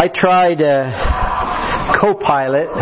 I tried Copilot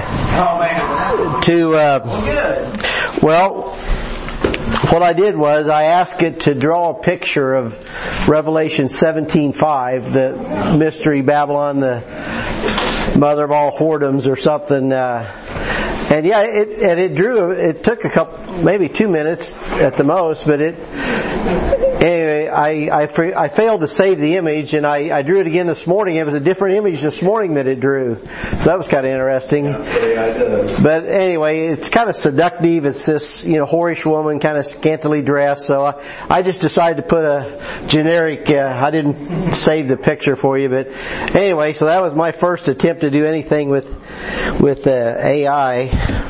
to, what I did was I asked it to draw a picture of Revelation 17:5, the mystery Babylon, the mother of all whoredoms or something. And yeah, it drew. It took maybe 2 minutes at the most, but anyway, I failed to save the image, and I drew it again this morning. It was a different image this morning that it drew, so that was kind of interesting. But anyway, it's kind of seductive. It's this whorish woman, kind of scantily dressed. So I just decided to put a generic. I didn't save the picture for you, but anyway, so that was my first attempt to do anything with AI.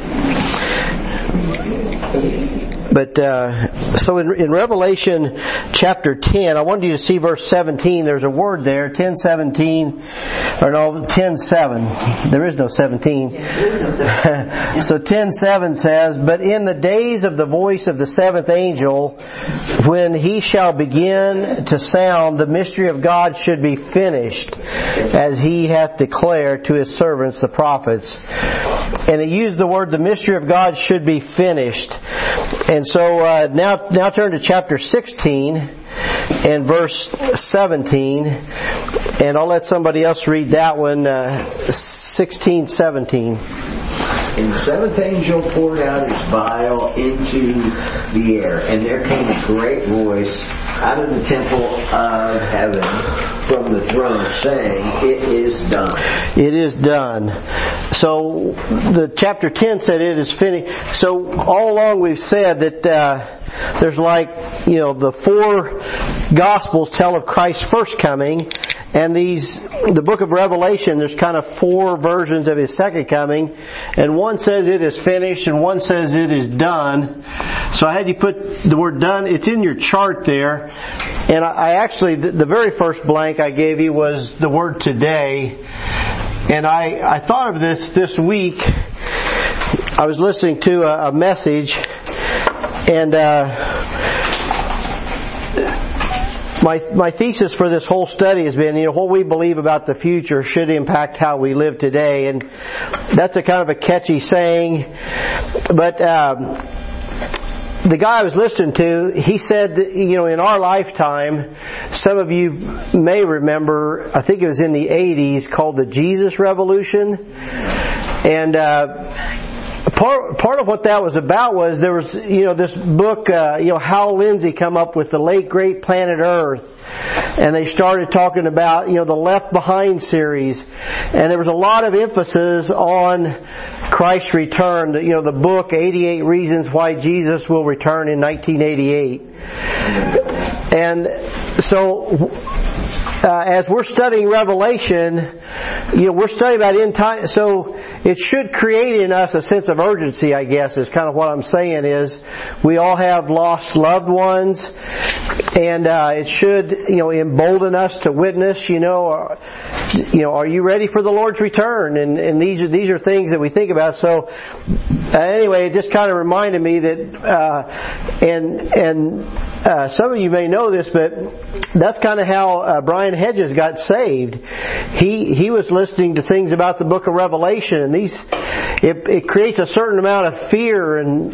But so in Revelation chapter 10, I wanted you to see verse 17. There's a word there, 10:7. There is no 17. So 10:7 says, "But in the days of the voice of the seventh angel, when he shall begin to sound, the mystery of God should be finished, as he hath declared to his servants the prophets." And he used the word, the mystery of God should be finished. And so now turn to chapter 16 and verse 17, and I'll let somebody else read that one, 16:17. And the seventh angel poured out his vial into the air, and there came a great voice out of the temple of heaven from the throne, saying, "It is done." It is done. So the chapter 10 said it is finished. So all along we've said that there's the four Gospels tell of Christ's first coming, and the book of Revelation, there's kind of four versions of His second coming, and one says it is finished, and one says it is done. So I had you put the word done. It's in your chart there, and I actually, the very first blank I gave you was the word today, and I thought of this week. I was listening to a message, and my thesis for this whole study has been, what we believe about the future should impact how we live today. And that's a kind of a catchy saying. But the guy I was listening to, he said that, in our lifetime, some of you may remember, I think it was in the 80s, called the Jesus Revolution. And part of what that was about was there was, this book, Hal Lindsey come up with the late great Planet Earth, and they started talking about, the Left Behind series, and there was a lot of emphasis on Christ's return. The book 88 Reasons Why Jesus Will Return in 1988, and so. As we're studying Revelation, we're studying about end time, so it should create in us a sense of urgency, I guess, is kind of what I'm saying is, we all have lost loved ones, and it should, embolden us to witness, are you ready for the Lord's return? And these are things that we think about. So, anyway, it just kind of reminded me that, some of you may know this, but that's kind of how Brian Hedges got saved. He was listening to things about the book of Revelation, and it creates a certain amount of fear, and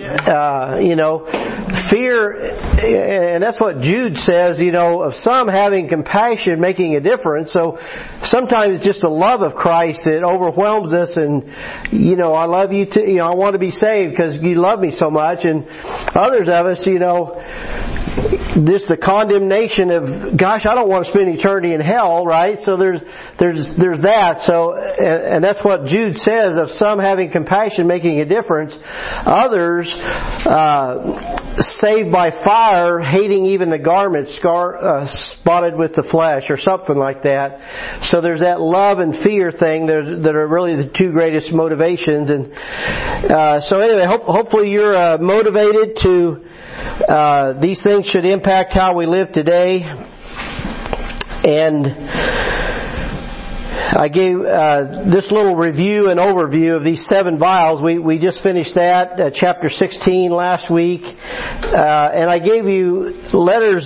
fear, and that's what Jude says, of some having compassion making a difference. So sometimes it's just the love of Christ that overwhelms us, and I love you too, I want to be saved because you love me so much. And others of us, just the condemnation of, gosh, I don't want to spend eternity in hell, right? So there's that. So, and that's what Jude says, of some having compassion making a difference, others saved by fire, hating even the garments spotted with the flesh, or something like that. So there's that love and fear thing that are really the two greatest motivations. And so anyway, hopefully you're motivated to. These things should impact how we live today. And I gave this little review and overview of these 7 vials. We just finished that, chapter 16 last week. And I gave you letters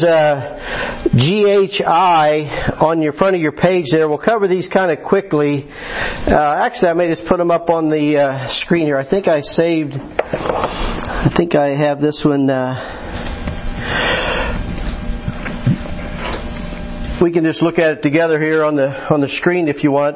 GHI on your front of your page there. We'll cover these kind of quickly. Actually, I may just put them up on the screen here. I think I have this one. We can just look at it together here on the screen if you want.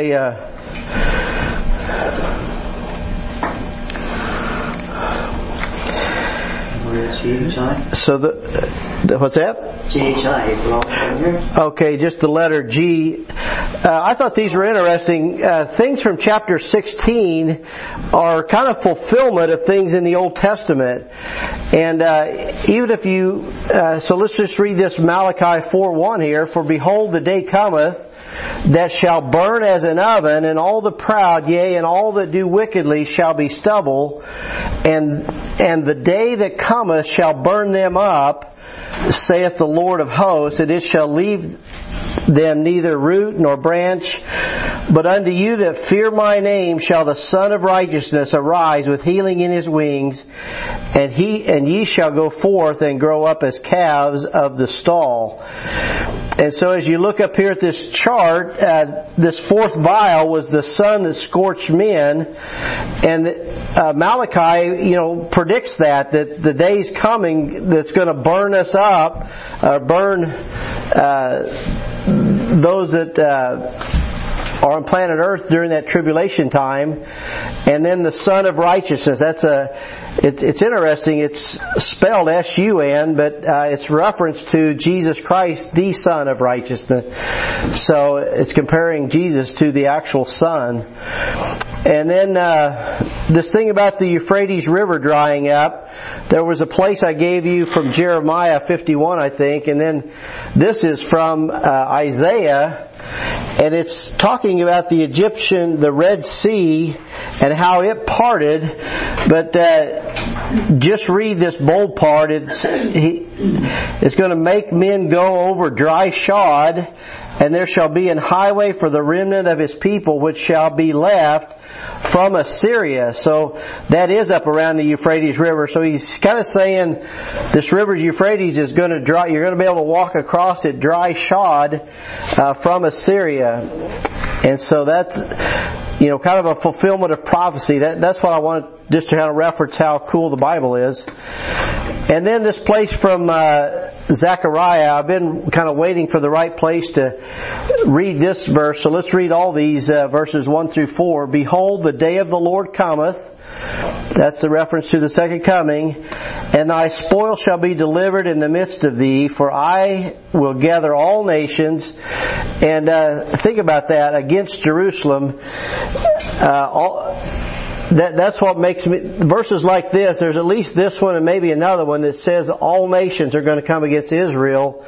So what's that? GHI. Okay, just the letter G. I thought these were interesting. Things from chapter 16 are kind of fulfillment of things in the Old Testament. And even if you, so let's just read this Malachi 4:1 here. For behold, the day cometh that shall burn as an oven, and all the proud, yea, and all that do wickedly shall be stubble, and the day that cometh shall burn them up, saith the Lord of hosts, and it shall leave them neither root nor branch. But unto you that fear my name shall the Son of Righteousness arise with healing in his wings, and ye shall go forth and grow up as calves of the stall. And so as you look up here at this chart, this 4th vial was the sun that scorched men, and Malachi, predicts that the day's coming that's going to burn us up, burn those that are on planet Earth during that tribulation time. And then the Son of Righteousness. It's interesting. It's spelled S-U-N, but it's reference to Jesus Christ, the Son of Righteousness. So it's comparing Jesus to the actual Son. And then this thing about the Euphrates River drying up. There was a place I gave you from Jeremiah 51, I think, and then this is from Isaiah. And it's talking about the Red Sea, and how it parted. But just read this bold part. It's going to make men go over dry shod, and there shall be an highway for the remnant of his people, which shall be left from Assyria. So that is up around the Euphrates River. So he's kind of saying this river Euphrates is going to dry. You're going to be able to walk across it dry shod from Assyria. And so that's kind of a fulfillment of prophecy. That's what I want just to kind of reference how cool the Bible is. And then this place from Zechariah. I've been kind of waiting for the right place to read this verse. So let's read all these verses 1 through 4. Behold, the day of the Lord cometh. That's the reference to the second coming. And thy spoil shall be delivered in the midst of thee, for I will gather all nations. And think about that, against Jerusalem. That's what makes me, verses like this, there's at least this one and maybe another one that says all nations are going to come against Israel.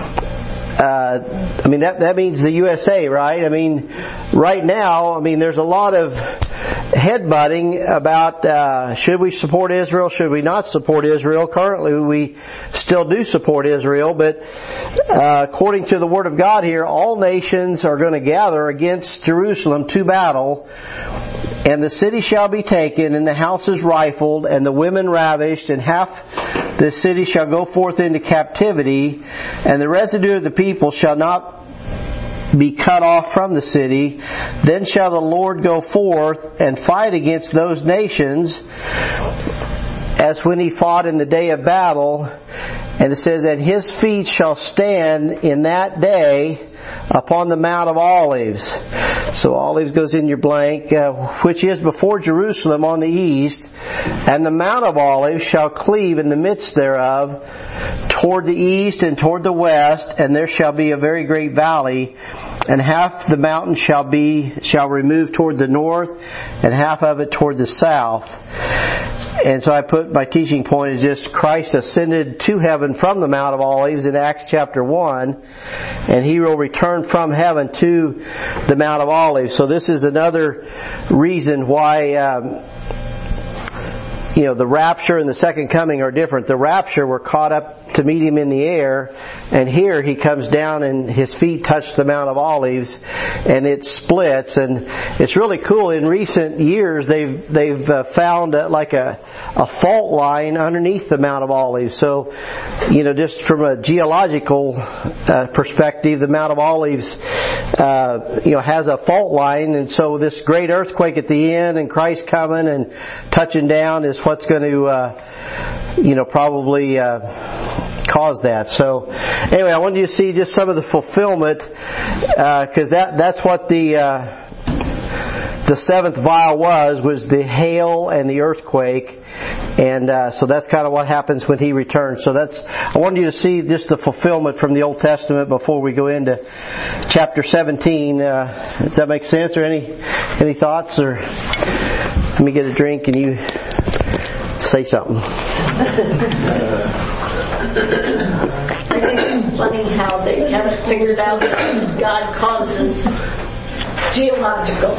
That means the USA, right? Right now, there's a lot of headbutting about should we support Israel, should we not support Israel. Currently, we still do support Israel, but according to the Word of God here, all nations are going to gather against Jerusalem to battle. And the city shall be taken, and the houses rifled, and the women ravished, and half the city shall go forth into captivity, and the residue of the people shall not be cut off from the city. Then shall the Lord go forth and fight against those nations, as when he fought in the day of battle. And it says, and his feet shall stand in that day upon the Mount of Olives. So Olives goes in your blank, which is before Jerusalem on the east. And the Mount of Olives shall cleave in the midst thereof toward the east and toward the west, and there shall be a very great valley. And half the mountain shall remove toward the north, and half of it toward the south. And so I put my teaching point is just Christ ascended to heaven from the Mount of Olives in Acts chapter 1, and He will return from heaven to the Mount of Olives. So this is another reason why the rapture and the second coming are different. The rapture, we're caught up to meet him in the air, and here he comes down and his feet touch the Mount of Olives, and it splits. And it's really cool. In recent years, they've found like a fault line underneath the Mount of Olives. So, just from a geological perspective, the Mount of Olives, has a fault line, and so this great earthquake at the end and Christ coming and touching down is what's going to, probably cause that. So, anyway, I wanted you to see just some of the fulfillment, because that's what the seventh vial was the hail and the earthquake, and so that's kind of what happens when He returns. So I wanted you to see just the fulfillment from the Old Testament before we go into chapter 17. Does that make sense, or any thoughts? Or let me get a drink and you say something. I think it's funny how they haven't figured out that God causes geological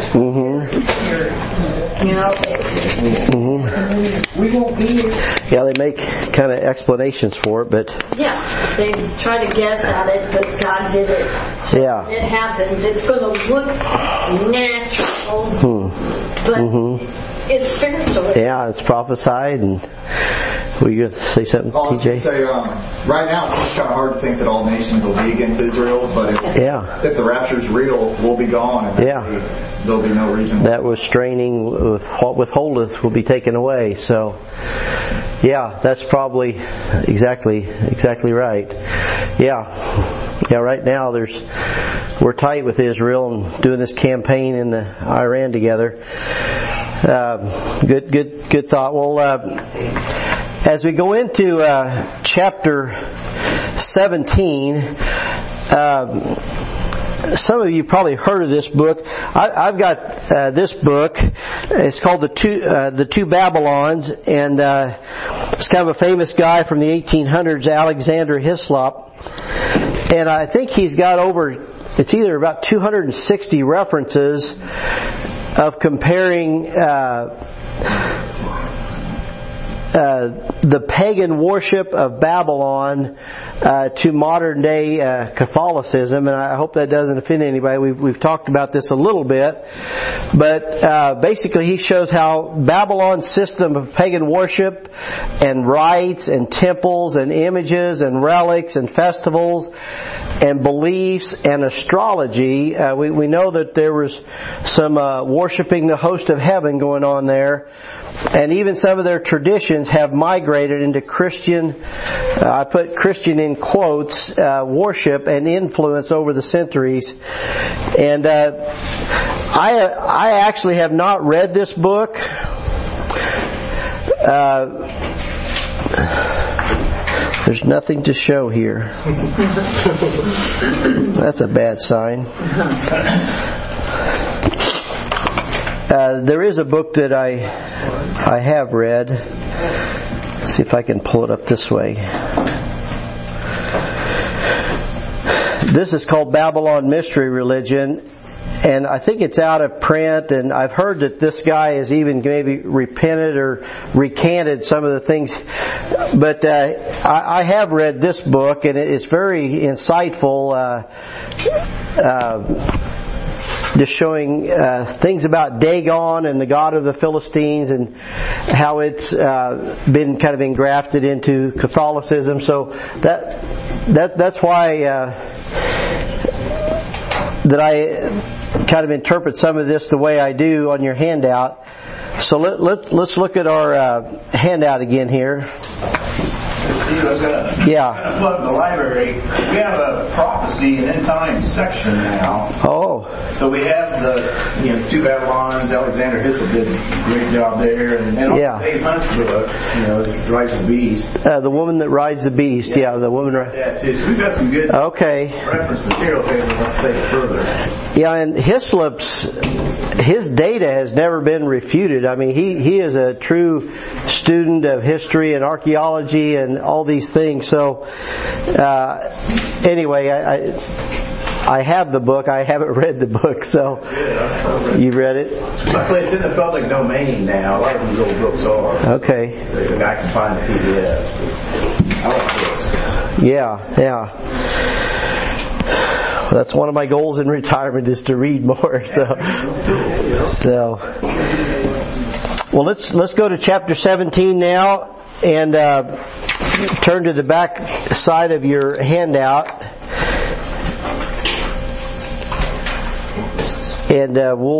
we won't be here. Yeah, they make kind of explanations for it, but they try to guess at it, but God did it. Yeah, it happens. It's going to look natural, but it's spiritual. Yeah, it's prophesied. And were you going to say something, TJ? I was going to say, right now it's just kind of hard to think that all nations will be against Israel, but if the rapture's real, we'll be gone, and there'll be no reason. That restraining with what withholdeth will be taken away. So, that's probably exactly right. Right now we're tight with Israel and doing this campaign in Iran together. Good thought. Well, as we go into chapter 17, some of you probably heard of this book. I've got this book. It's called the Two Babylons, and it's kind of a famous guy from the 1800s, Alexander Hislop. And I think he's got it's either about 260 references of comparing the pagan worship of Babylon to modern day Catholicism, and I hope that doesn't offend anybody. We've talked about this a little bit, but basically he shows how Babylon's system of pagan worship and rites and temples and images and relics and festivals and beliefs and astrology. We know that there was some worshiping the host of heaven going on there, and even some of their traditions have migrated into Christian, I put Christian in quotes, worship and influence over the centuries. And I actually have not read this book. There's nothing to show here. That's a bad sign. There is a book that I have read. Let's see if I can pull it up this way. This is called Babylon Mystery Religion, and I think it's out of print, and I've heard that this guy has even maybe repented or recanted some of the things. But I have read this book, and it's very insightful, just showing things about Dagon and the god of the Philistines and how it's been kind of engrafted into Catholicism. So that's why that I kind of interpret some of this the way I do on your handout. So let's look at our handout again here. Steve, I was going to plug the library. We have a prophecy and end time section now. Oh. So we have the Two Babylons. Alexander Hislop did a great job there, and also Dave Hunt's book, that rides the beast. The woman that rides the beast. Yeah, the woman. Yeah, too. So we've got some good reference material here that wants to take it further. Yeah, and his data has never been refuted. I mean, he is a true student of history and archaeology and all these things. So, anyway, I have the book. I haven't read the book, so you've read it? Luckily, it's in the public domain now. A lot of these old books are. Okay. I can find the PDF. I like books. Yeah. That's one of my goals in retirement, is to read more. So, well, let's go to chapter 17 now, and turn to the back side of your handout, and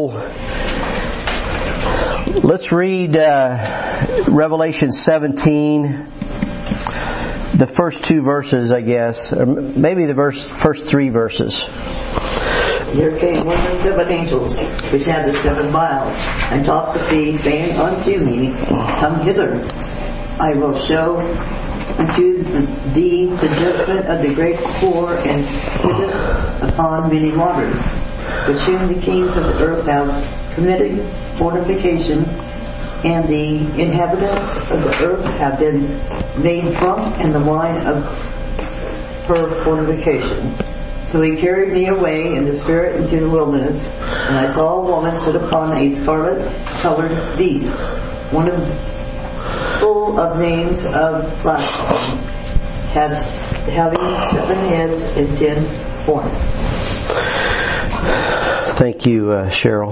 let's read Revelation 17. The first 2 verses, I guess, or maybe the first 3 verses. There came one of the 7 angels, which had the 7 vials, and talked with me, saying unto me, Come hither, I will show unto thee the judgment of the great whore, and sitteth upon many waters, which whom the kings of the earth have committed fornication, and the inhabitants of the earth have been made drunk in the wine of her fornication. So he carried me away in the spirit into the wilderness, and I saw a woman sit upon a scarlet-colored beast, one full of names of blasphemy, having 7 heads and 10 horns. Thank you, Cheryl.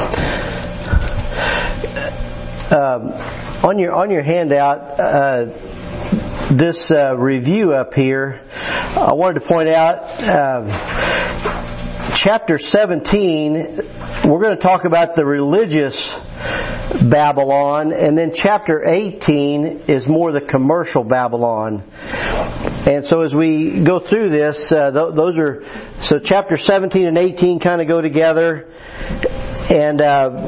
On your handout, this review up here, I wanted to point out chapter 17, we're going to talk about the religious Babylon, and then chapter 18 is more the commercial Babylon. And so as we go through this, so chapter 17 and 18 kind of go together, and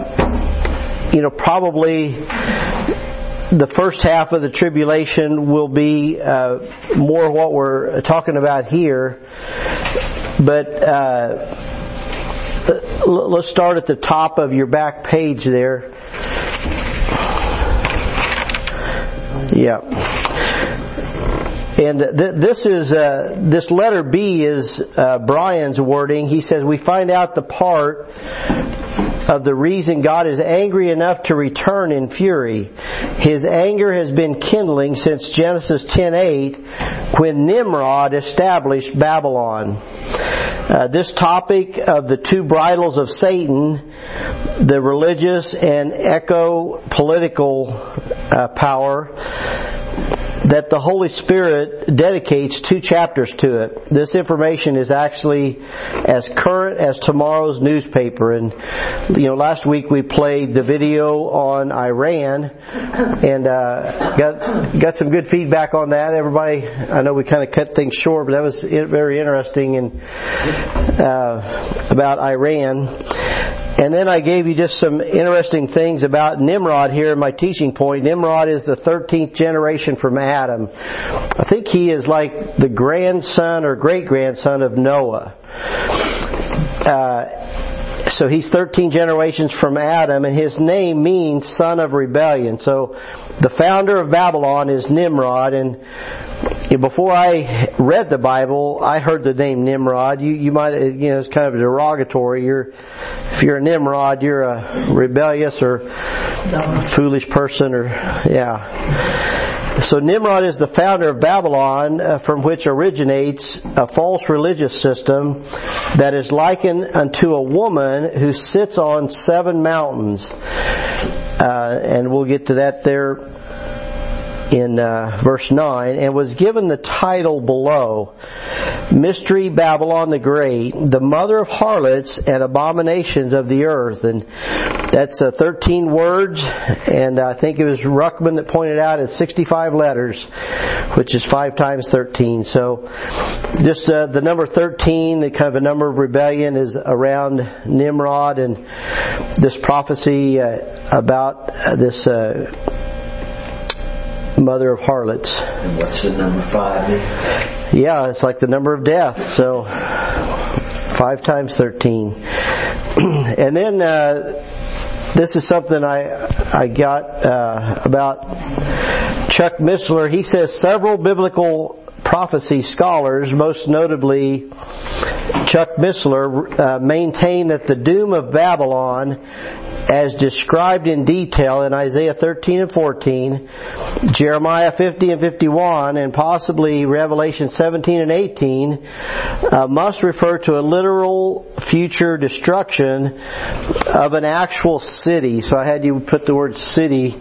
probably the first half of the tribulation will be more what we're talking about here. But let's start at the top of your back page there. Yeah. And this letter B is Brian's wording. He says, we find out the part of the reason God is angry enough to return in fury. His anger has been kindling since Genesis 10:8, when Nimrod established Babylon. This topic of the 2 bridles of Satan, the religious and eco-political power, that the Holy Spirit dedicates 2 chapters to it. This information is actually as current as tomorrow's newspaper. And last week we played the video on Iran, and got some good feedback on that. Everybody, I know we kind of cut things short, but that was very interesting and about Iran. And then I gave you just some interesting things about Nimrod here in my teaching point. Nimrod is the 13th generation from Adam. I think he is like the grandson or great-grandson of Noah. So he's 13 generations from Adam, and his name means son of rebellion. So the founder of Babylon is Nimrod, and before I read the Bible, I heard the name Nimrod. You might, it's kind of derogatory. If you're a Nimrod, you're a rebellious or foolish person, So Nimrod is the founder of Babylon, from which originates a false religious system that is likened unto a woman who sits on 7 mountains. And we'll get to that there in verse 9, and was given the title below, Mystery Babylon the Great, the mother of harlots and abominations of the earth. And that's 13 words, and I think it was Ruckman that pointed out it's 65 letters, which is 5 times 13. So just the number 13, the kind of a number of rebellion, is around Nimrod, and this prophecy about this mother of harlots. And what's the number 5? Yeah, it's like the number of death. So 5 times 13. And then this is something I got about Chuck Missler. He says several biblical prophecy scholars, most notably Chuck Missler, maintain that the doom of Babylon, as described in detail in Isaiah 13 and 14, Jeremiah 50 and 51, and possibly Revelation 17 and 18, must refer to a literal future destruction of an actual city. So I had you put the word city.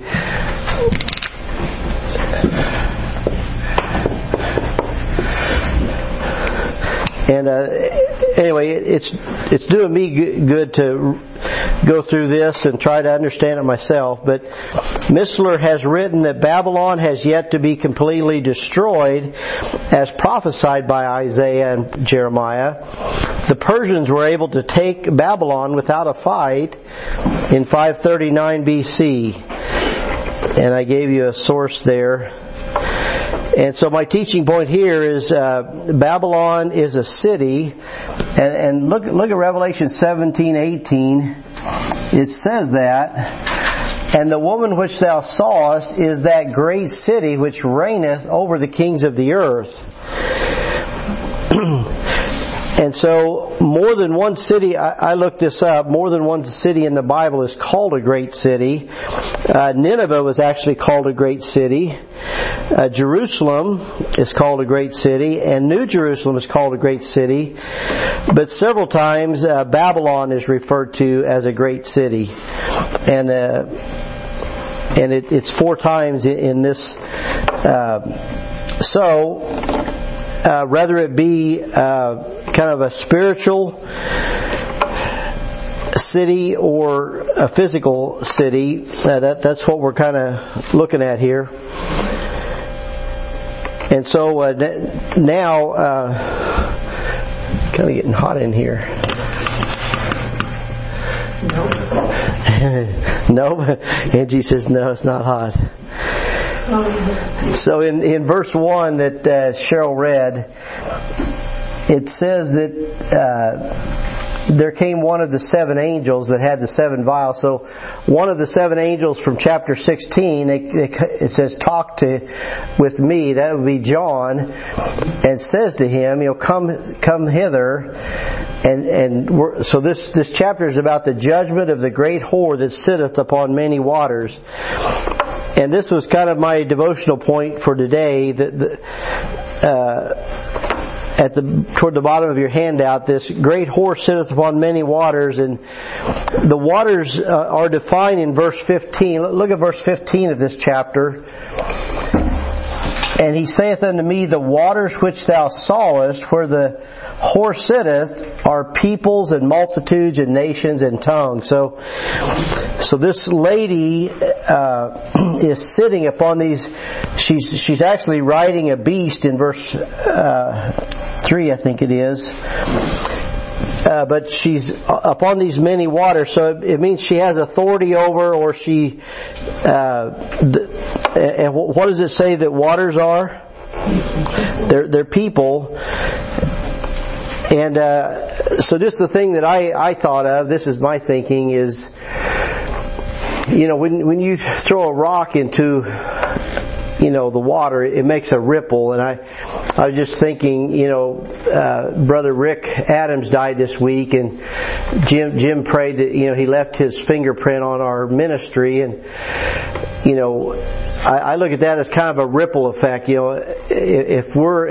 And anyway, it's doing me good to go through this and try to understand it myself. But Missler has written that Babylon has yet to be completely destroyed, as prophesied by Isaiah and Jeremiah. The Persians were able to take Babylon without a fight in 539 BC. And I gave you a source there. And so my teaching point here is Babylon is a city, and look at Revelation 17:18. It says that, and the woman which thou sawest is that great city which reigneth over the kings of the earth. And so more than one city, I looked this up, more than one city in the Bible is called a great city. Nineveh was actually called a great city. Jerusalem is called a great city, and New Jerusalem is called a great city. But several times Babylon is referred to as a great city. And it's 4 times in this. Whether it be kind of a spiritual city or a physical city, that's what we're kind of looking at here. And so now, kind of getting hot in here. No, Angie says no, it's not hot. So in verse 1 that Cheryl read, it says that there came one of the 7 angels that had the 7 vials. So one of the 7 angels from chapter 16, it says, talk with me. That would be John, and says to him, come hither. So this chapter is about the judgment of the great whore that sitteth upon many waters. And this was kind of my devotional point for today. Toward the bottom of your handout, this great whore sitteth upon many waters, and the waters are defined in verse 15. Look at verse 15 of this chapter. And he saith unto me, the waters which thou sawest, where the whore sitteth, are peoples and multitudes and nations and tongues. So this lady is sitting upon these. She's actually riding a beast in verse 3, I think it is. But she's upon these many waters, so it means she has authority over, or she. And what does it say that waters are? They're people. And so just the thing that I thought of, this is my thinking, is, when you throw a rock into, the water, it makes a ripple. And I was just thinking, Brother Rick Adams died this week, and Jim prayed that, he left his fingerprint on our ministry, and, I look at that as kind of a ripple effect. If we're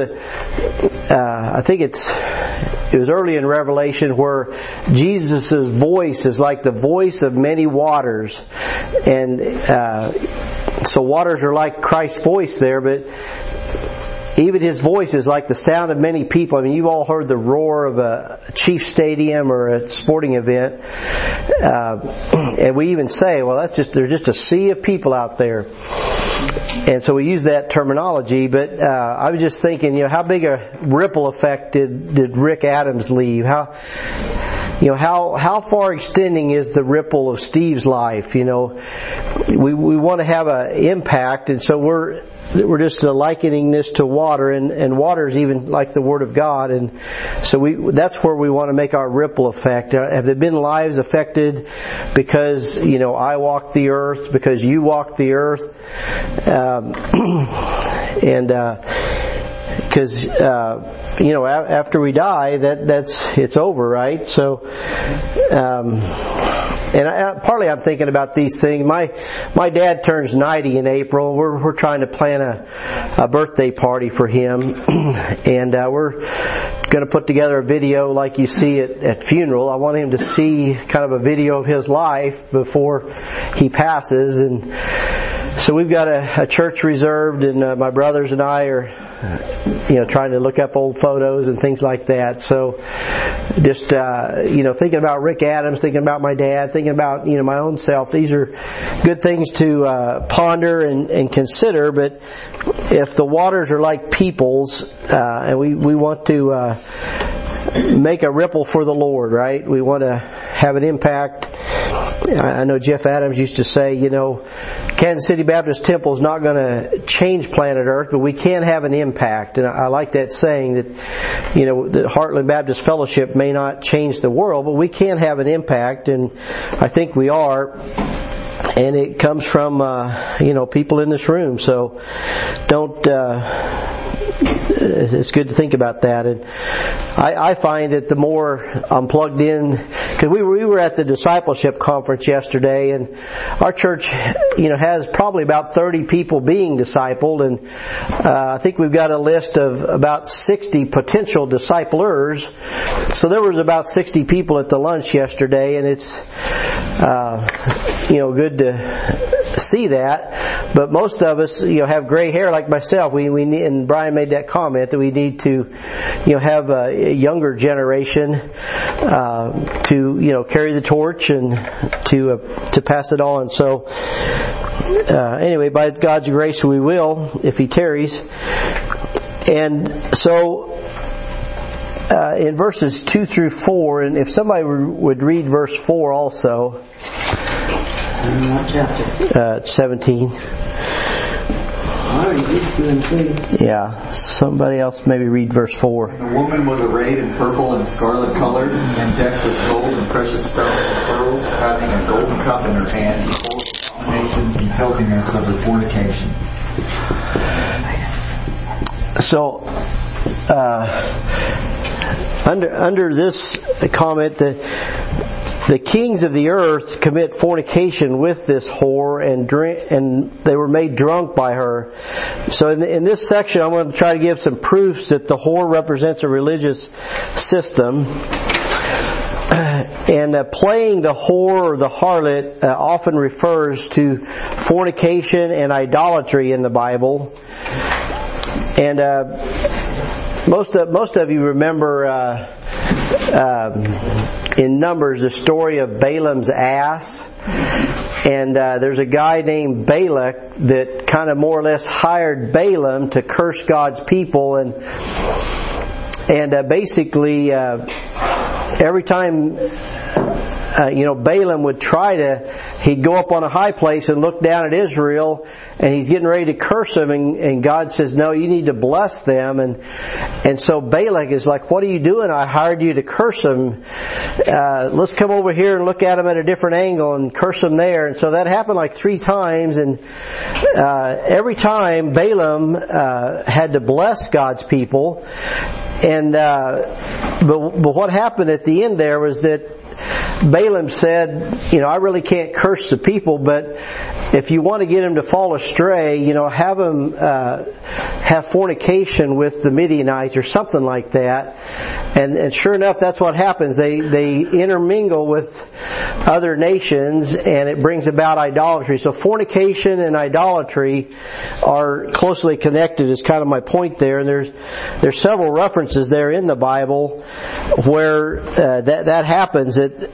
I think it was early in Revelation where Jesus' voice is like the voice of many waters, and so waters are like Christ's voice there, but even His voice is like the sound of many people. I mean, you've all heard the roar of a Chiefs stadium or a sporting event. And we even say, well, there's just a sea of people out there. And so we use that terminology, but I was just thinking, how big a ripple effect did Rick Adams leave? How far extending is the ripple of Steve's life? We want to have an impact, and so we're just likening this to water, and water is even like the Word of God, and so that's where we want to make our ripple effect. Have there been lives affected because I walked the earth, because you walked the earth, because after we die, it's over, right? So, partly I'm thinking about these things. My dad turns 90 in April. We're trying to plan a birthday party for him, and we're going to put together a video like you see at funeral. I want him to see kind of a video of his life before he passes, and so we've got a church reserved, and my brothers and I are trying to look up old photos and things like that. So just thinking about Rick Adams, thinking about my dad, thinking about my own self. These are good things to ponder and consider. But if the waters are like peoples, and we want to make a ripple for the Lord, right? We want to have an impact. I know Jeff Adams used to say, Kansas City Baptist Temple is not going to change planet Earth, but we can have an impact. And I like that saying that, that Heartland Baptist Fellowship may not change the world, but we can have an impact, and I think we are. And it comes from, people in this room. So it's good to think about that. And I find that the more I'm plugged in, because we were at the discipleship conference yesterday, and our church, has probably about 30 people being discipled, and I think we've got a list of about 60 potential disciplers. So there was about 60 people at the lunch yesterday, and it's good to see that. But most of us, have gray hair like myself. We need, and Brian made that comment that we need to, have a younger generation to carry the torch and to pass it on. So anyway, by God's grace, we will if He tarries. And so in verses 2 through 4, and if somebody would read verse 4 also. 17. Yeah, somebody else maybe read verse 4. The woman was arrayed in purple and scarlet colored, and decked with gold and precious stones and pearls, having a golden cup in her hand, full of abominations and filthiness of her fornication. So, under this comment, the kings of the earth commit fornication with this whore and they were made drunk by her. So in this section, I'm going to try to give some proofs that the whore represents a religious system. And playing the whore or the harlot often refers to fornication and idolatry in the Bible. And most of you remember in Numbers the story of Balaam's ass. And there's a guy named Balak that kind of more or less hired Balaam to curse God's people, and basically every time Balaam would he'd go up on a high place and look down at Israel, and he's getting ready to curse them, and God says, no, you need to bless them. And so Balak is like, what are you doing? I hired you to curse them. Let's come over here and look at them at a different angle and curse them there. And so that happened like 3 times, and every time Balaam had to bless God's people. And but what happened at the end there was that Balaam said, I really can't curse the people, but if you want to get them to fall astray, have them have fornication with the Midianites or something like that. And sure enough, that's what happens. They intermingle with other nations, and it brings about idolatry. So fornication and idolatry are closely connected, is kind of my point there. And there's several references there in the Bible where that happens.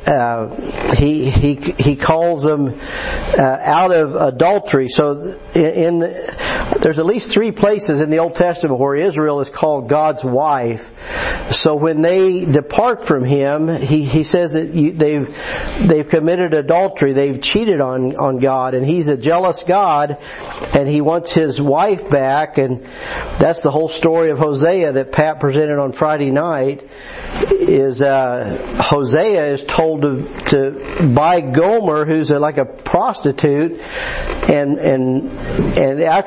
He calls them out of adultery. So there's at least 3 places in the Old Testament where Israel is called God's wife. So when they depart from Him, He says that they've committed adultery. They've cheated on God, and He's a jealous God, and He wants His wife back. And that's the whole story of Hosea that Pat presented on Friday night. Is Hosea is told to buy Gomer, who's like a prostitute, and after they marry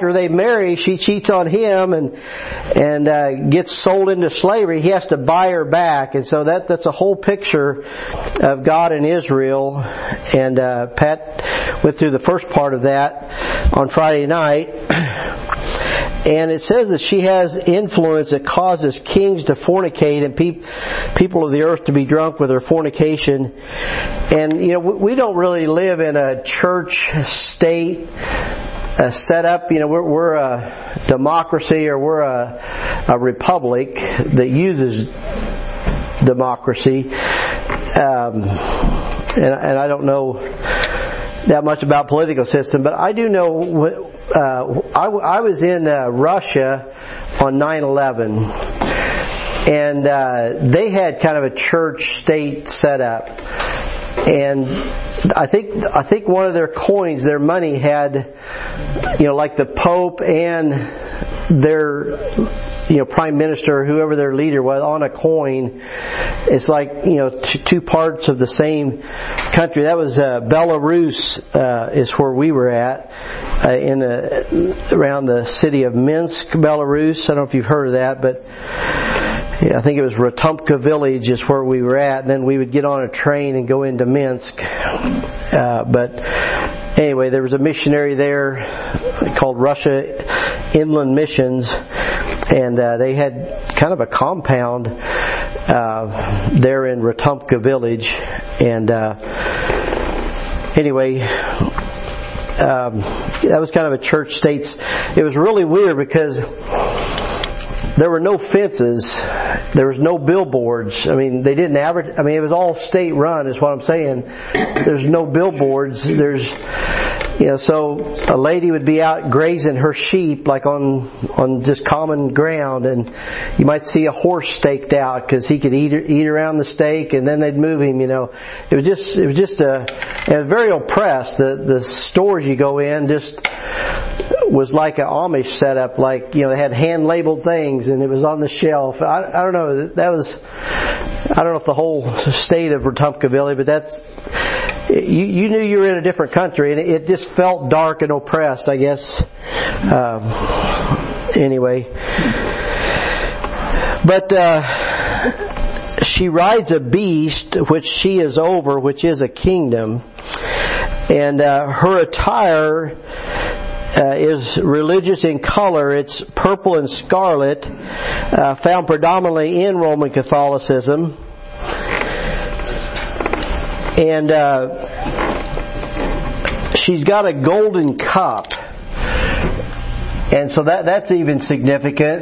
Mary, she cheats on him and gets sold into slavery. He has to buy her back, and so that's a whole picture of God and Israel. And Pat went through the first part of that on Friday night. And it says that she has influence that causes kings to fornicate and people of the earth to be drunk with her fornication. And, you know, we don't really live in a church state setup. You know, we're a democracy, or we're a republic that uses democracy. And I don't know that much about political system, but I do know I was in Russia on 9/11, and they had kind of a church state set up, and I think one of their coins, their money had, you know, like the Pope and their, you know, prime minister, whoever their leader was, on a coin. It's like, you know, two parts of the same country. That was Belarus, is where we were at, around the city of Minsk, Belarus. I don't know if you've heard of that, but yeah, I think it was Ratumka village is where we were at. And then we would get on a train and go into Minsk. But anyway, there was a missionary there called Russia Inland Missions, and they had kind of a compound there in Ratumka village. And anyway, that was kind of a church state. It was really weird because there were no fences. There was no billboards. I mean, they didn't advertise. I mean, it was all state run, is what I'm saying. There's no billboards. There's, you know, so a lady would be out grazing her sheep, like on just common ground, and you might see a horse staked out because he could eat around the stake, and then they'd move him. You know, it was just very oppressed. The stores you go in just was like an Amish setup, like, you know, they had hand labeled things and it was on the shelf. I don't know. I don't know if the whole state of Ratumka village, but that's, you knew you were in a different country, and it just felt dark and oppressed, I guess. Anyway, but she rides a beast which she is over, which is a kingdom, and her attire is religious in color. It's purple and scarlet, found predominantly in Roman Catholicism. And she's got a golden cup. And so that's even significant.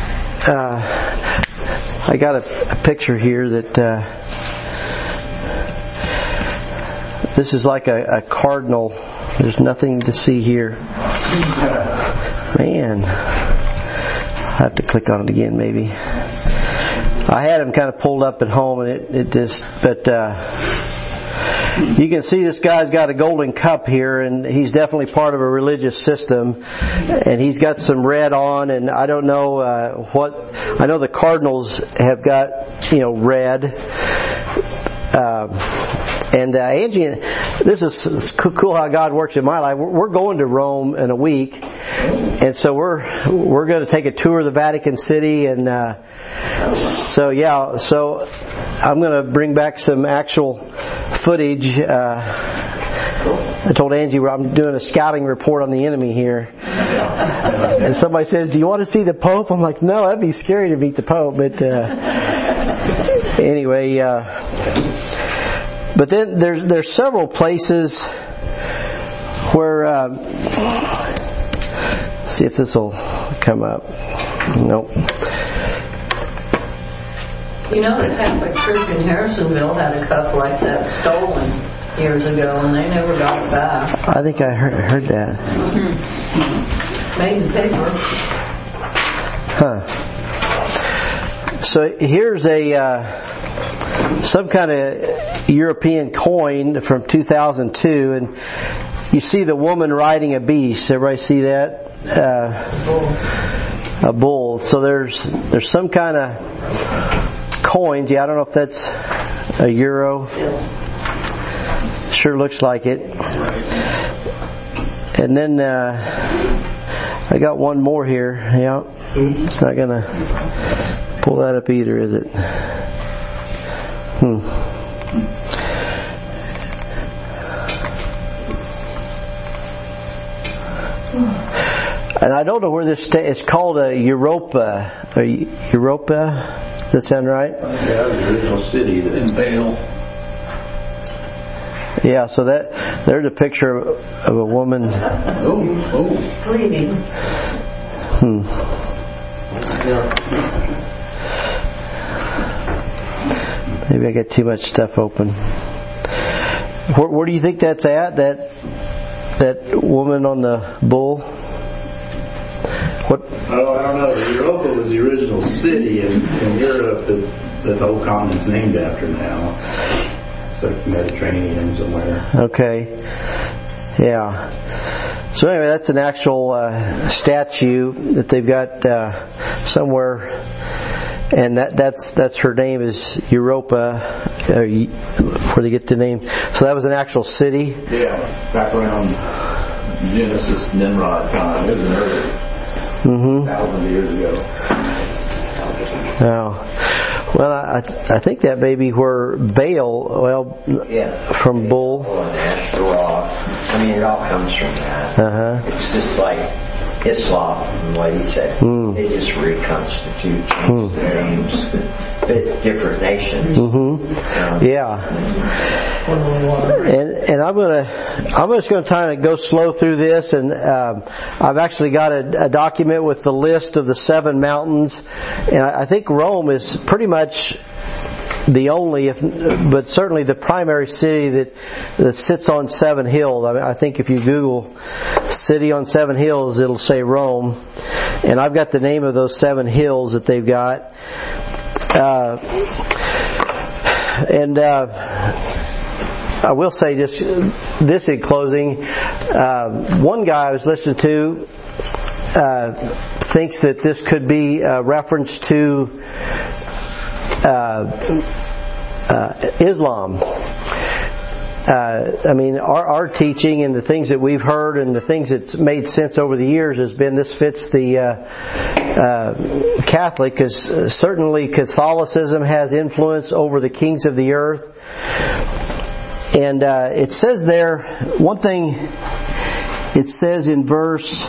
I got a picture here that this is like a cardinal. There's nothing to see here. Man, I have to click on it again maybe. I had him kind of pulled up at home, and it just, but you can see this guy's got a golden cup here, and he's definitely part of a religious system, and he's got some red on, and I don't know I know the Cardinals have got, you know, red. And Angie, this is cool how God works in my life. We're going to Rome in a week, and so we're going to take a tour of the Vatican City, and so I'm going to bring back some actual footage. I told Angie I'm doing a scouting report on the enemy here, and somebody says, "Do you want to see the Pope?" I'm like, "No, that'd be scary to meet the Pope." But anyway. But then there's several places where, see if this will come up. Nope. You know, the Catholic Church in Harrisonville had a cup like that stolen years ago, and they never got it back. I think I heard that. Mm-hmm. Made the paper. Huh. So here's some kind of European coin from 2002, and you see the woman riding a beast. Everybody see that? A bull. So there's some kind of coins. Yeah, I don't know if that's a euro. Sure looks like it. And then I got one more here. Yeah. It's not going to pull that up either, is it? And I don't know where this it's called a Europa. Europa? Does that sound right? Yeah, the original city in Bale. Yeah, so there's a picture of a woman. Cleaning. Maybe I got too much stuff open. Where do you think that's at? That woman on the bull? What? Oh, I don't know. Europa was the original city in Europe that the whole continent's named after now. It's like the Mediterranean somewhere. Okay. Yeah. So anyway, that's an actual statue that they've got somewhere, and that's her name is Europa, where they get the name. So that was an actual city. Yeah, back around Genesis, Nimrod time. It was an early. 1,000 years ago. Oh. Well, I think that may be where Baal, from bull. And Ashtaroth. I mean, it all comes from that. It's just like Islam, what he said. They just reconstitute, change their names, fit different nations. Yeah. And I'm just going to kind of go slow through this, and I've actually got a document with the list of the 7 mountains, and I think Rome is pretty much the only, but certainly the primary city that sits on 7 hills. I mean, I think if you Google "city on 7 hills," it'll say Rome, and I've got the name of those 7 hills that they've got. I will say just this in closing. One guy I was listening to thinks that this could be a reference to Islam. I mean, our teaching and the things that we've heard and the things that's made sense over the years has been this fits the Catholic, because certainly Catholicism has influence over the kings of the earth. And it says there, one thing it says in verse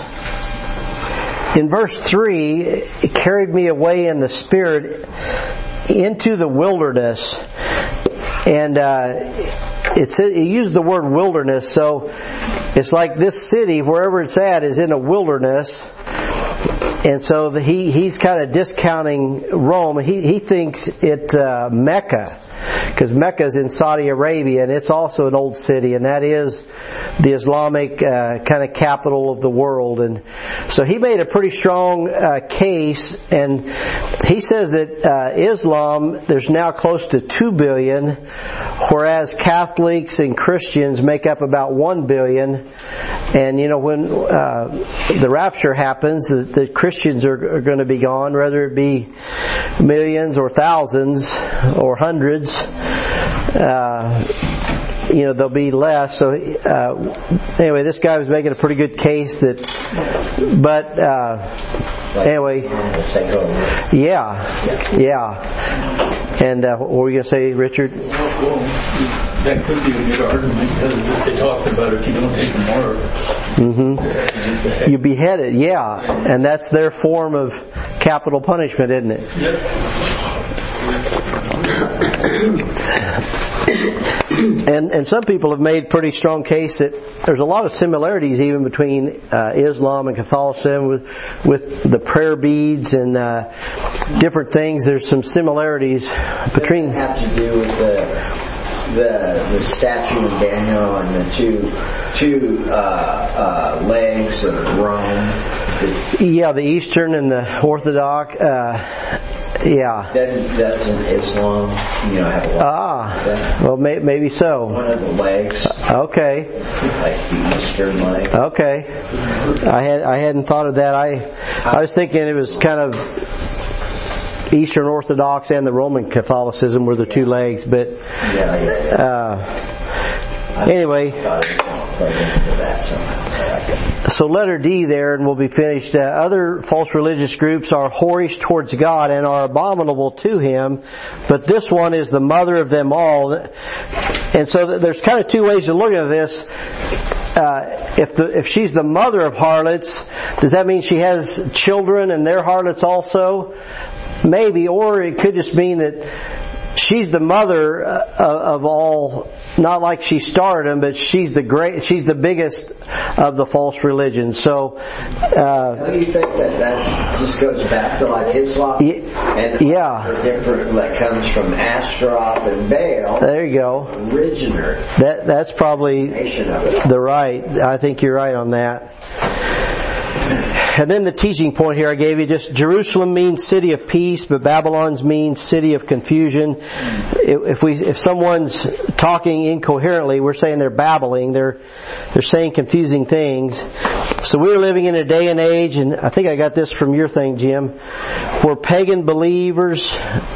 3, it carried me away in the Spirit into the wilderness. And it used the word wilderness, so it's like this city, wherever it's at, is in a wilderness. And so he's kind of discounting Rome. He thinks it's Mecca, because Mecca is in Saudi Arabia, and it's also an old city, and that is the Islamic kind of capital of the world. And so he made a pretty strong case, and he says that Islam, there's now close to 2 billion, whereas Catholics and Christians make up about 1 billion. And you know, when the rapture happens, the Christians are going to be gone, whether it be millions or thousands or hundreds. You know, there'll be less. So anyway, this guy was making a pretty good case that, but anyway, yeah. And what were you going to say, Richard? Well, that could be a good argument, because it talks about if you don't take the mark, you beheaded, and that's their form of capital punishment, isn't it? Yep. And some people have made pretty strong case that there's a lot of similarities even between Islam and Catholicism with the prayer beads and different things. There's some similarities between. Does it have to do with the statue of Daniel and the two legs of Rome? Yeah, the Eastern and the Orthodox. Doesn't Islam, have a lot of that? Well, maybe so. One of the legs. Okay. Like the Eastern leg. Okay. I hadn't thought of that. I was thinking it was kind of Eastern Orthodox and the Roman Catholicism were the 2 legs, but Anyway, so letter D there, and we'll be finished. Other false religious groups are whorish towards God and are abominable to Him, but this one is the mother of them all. And so there's kind of two ways to look at this. If she's the mother of harlots, does that mean she has children and they're harlots also? Maybe, or it could just mean that she's the mother of all, not like she started them, but she's the biggest of the false religions. So, don't you think that just goes back to like Islam and the different that comes from Ashtaroth and Baal? There you go. Originator. That's probably the right. I think you're right on that. And then the teaching point here I gave you, just Jerusalem means city of peace, but Babylon's means city of confusion. If someone's talking incoherently, we're saying they're babbling, they're saying confusing things. So we're living in a day and age, and I think I got this from your thing, Jim, where pagan beliefs,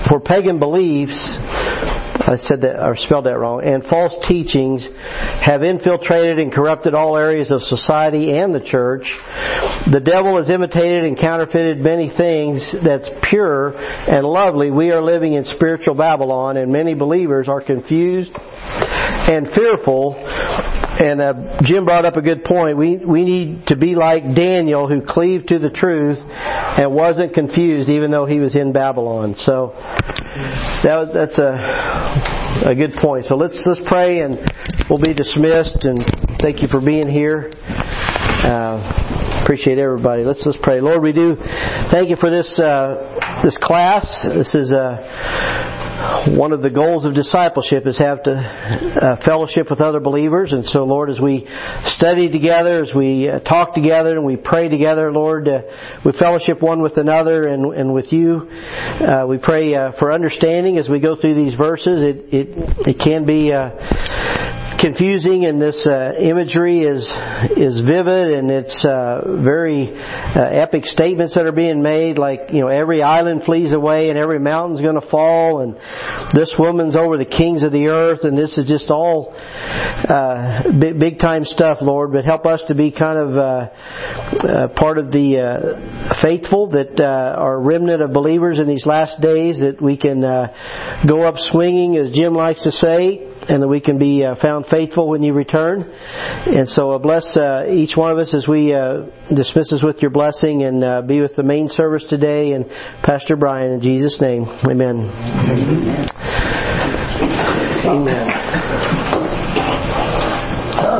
I said that, or spelled that wrong, and false teachings have infiltrated and corrupted all areas of society and the church. The devil has imitated and counterfeited many things that's pure and lovely. We are living in spiritual Babylon, and many believers are confused and fearful. And Jim brought up a good point. We need to be like Daniel, who cleaved to the truth and wasn't confused even though he was in Babylon. So that's a good point. So let's pray and we'll be dismissed. And thank you for being here. Appreciate everybody. Let's pray. Lord, we do thank you for this class. This is one of the goals of discipleship is have to fellowship with other believers. And so, Lord, as we study together, as we talk together and we pray together, Lord, we fellowship one with another and with you. We pray for understanding as we go through these verses. It can be confusing, and this imagery is vivid, and it's very epic statements that are being made, like, every island flees away and every mountain's going to fall, and this woman's over the kings of the earth, and this is just all big time stuff, Lord. But help us to be kind of part of the faithful that are a remnant of believers in these last days, that we can go up swinging, as Jim likes to say, and that we can be found faithful when you return. And so bless each one of us as we dismiss us with your blessing, and be with the main service today and Pastor Brian, in Jesus' name. Amen. Amen.